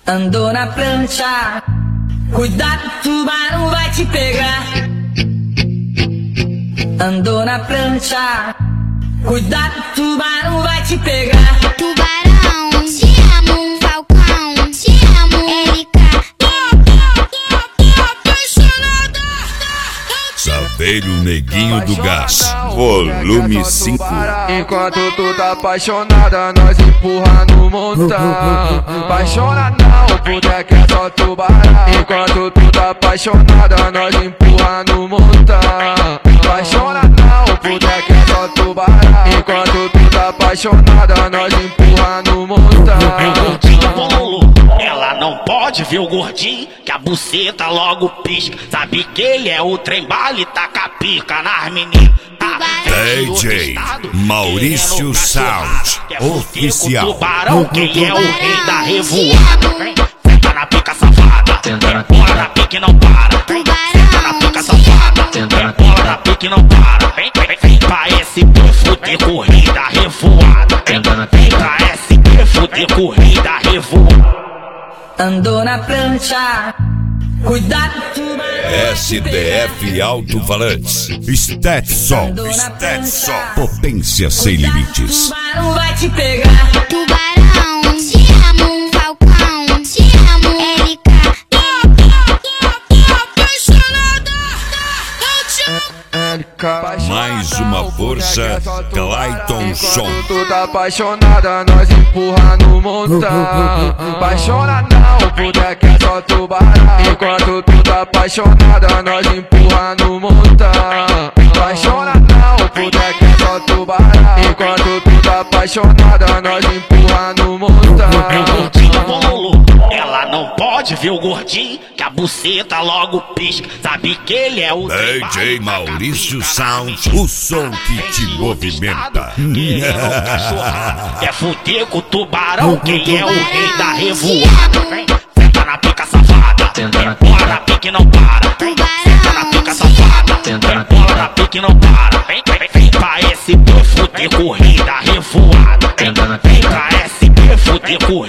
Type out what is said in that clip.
Andou na prancha, cuidado, o tubarão vai te pegar. Andou na prancha, cuidado, o tubarão vai te pegar. Tubarão, te amo, Falcão, te amo, LK. Saveiro Neguinho do Gás, volume 5. Enquanto tu tá apaixonada, nós empurra no montão. Apaixona não, puta que é só tubarão. Enquanto tu tá apaixonada, nós empurra no montão. Apaixona não, puta que é só tubarão. Enquanto tu tá apaixonada, nós empurra no montão. Gordinho bololô, ela não pode ver o gordinho, que a buceta logo pisca. Sabe que ele é o trem bala e taca a pica nas meninas. DJ Maurício Sound Oficial. Tubarão, quem é o rei da revoada? Senta na pica safada, bola na pica e não para. Senta na pica safada, bola na pica e não para. Vem pra SP fuder com o rei da revoada. Vem pra SP fuder com o rei da revoada. Andou na prancha, cuidado, tubarão. SDF Alto-Falantes, Stetson, potência sem limites. Tubarão vai te pegar. Tubarão, te amo, Falcão, te amo, LK. Mais uma força, Clayton Som. Enquanto tu tá apaixonada, nós empurra no montão. Apaixona não, puta que é só tubarão. Enquanto tu tá apaixonada, nós empurra no montão. Apaixona não, puta que é só tubarão. Enquanto tu tá apaixonada, nós empurra no montão. Gordinho bololô, ela não pode ver o gordinho, que a buceta logo pisca. Sabe que ele é o DJ Maurício Sound, o som que te movimenta. É fuder com o tubarão, quem é o rei da revoada? Senta na pica safada, bola na pica e não para. Senta na pica safada, bola na pica e não para. Vem pra SP fuder com o rei da revoada. Vem pra SP fuder com o